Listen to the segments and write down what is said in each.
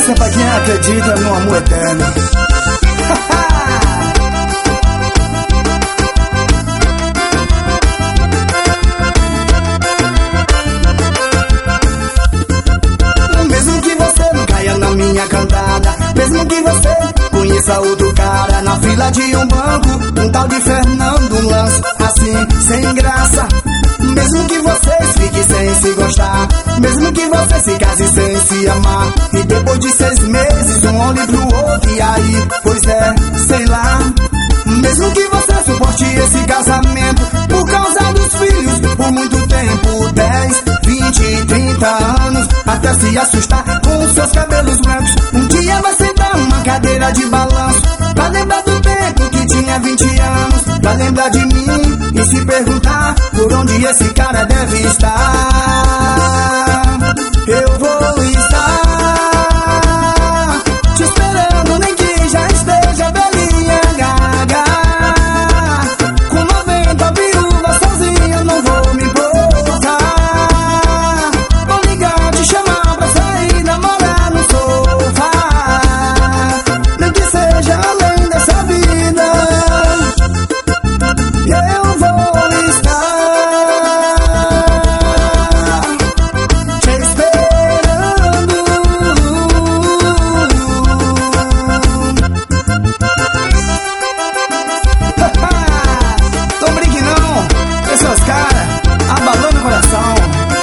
Essa é pra quem acredita no amor eterno. Mesmo que você não caia na minha cantada, mesmo que você conheça outro cara na fila de um banco, um tal de Fernando Lanço, assim, sem graça. Mesmo que vocês fiquem sem se gostar, mesmo que você se case sem se amar, e depois de 6 meses um olhe pro outro e aí, pois é, sei lá. Mesmo que você suporte esse casamento por causa dos filhos por muito tempo, 10, 20, 30 anos, até se assustar com os seus cabelos brancos. Um dia vai sentar uma cadeira de balanço pra lembrar do tempo que tinha 20 anos, pra lembrar de mim e se perguntar por onde esse cara deve estar. Eu vou estar te esperando, nem que já esteja velhinha gaga, com 90 viúvas sozinha, não vou me importar. Vou ligar, te chamar pra sair, namorar no sofá, nem que seja além dessa vida. Eu vou estar te esperando. Tô brinque não, esses caras abalando o coração.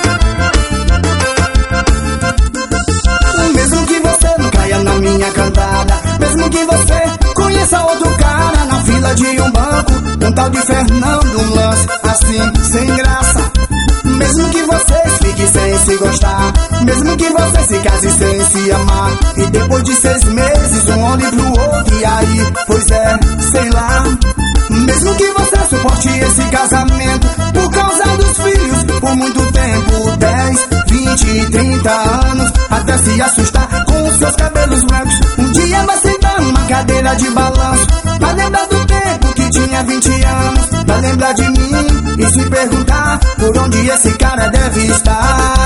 Mesmo que você não caia na minha cantada, mesmo que você conheça outro cara na fila de um banco, um tal de Fernando Lanço, assim, sem graça. Mesmo que vocês fiquem sem se gostar, mesmo que você se case sem se amar, e depois de 6 meses um olhe pro outro e aí, pois é, sei lá. Mesmo que você suporte esse casamento por causa dos filhos por muito tempo, 10, 20, 30 anos, até se assustar com os seus cabelos brancos. Um dia vai sentar numa cadeira de balanço pra lembrar do tempo que tinha 20 anos, pra lembrar de mim e se perguntar por onde esse cara deve estar.